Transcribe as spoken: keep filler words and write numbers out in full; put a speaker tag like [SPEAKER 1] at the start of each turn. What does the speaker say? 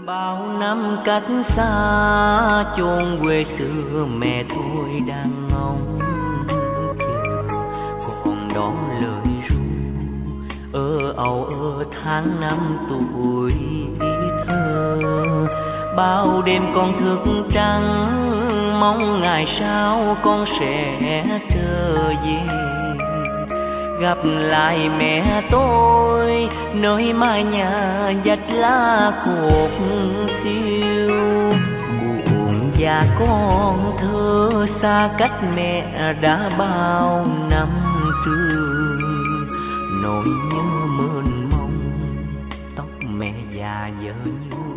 [SPEAKER 1] Bao năm cách xa chốn quê xưa, mẹ tôi đang ngóng chờ, còn đó lời ru ơ âu ơ tháng năm tuổi thơ. Bao đêm con thức trắng mong ngày sau con sẽ trở về, gặp lại mẹ tôi nơi mái nhà dách lá cột xiêu. Buồn và con thơ xa cách mẹ đã bao năm trường, nỗi nhớ mênh mông tóc mẹ già giờ như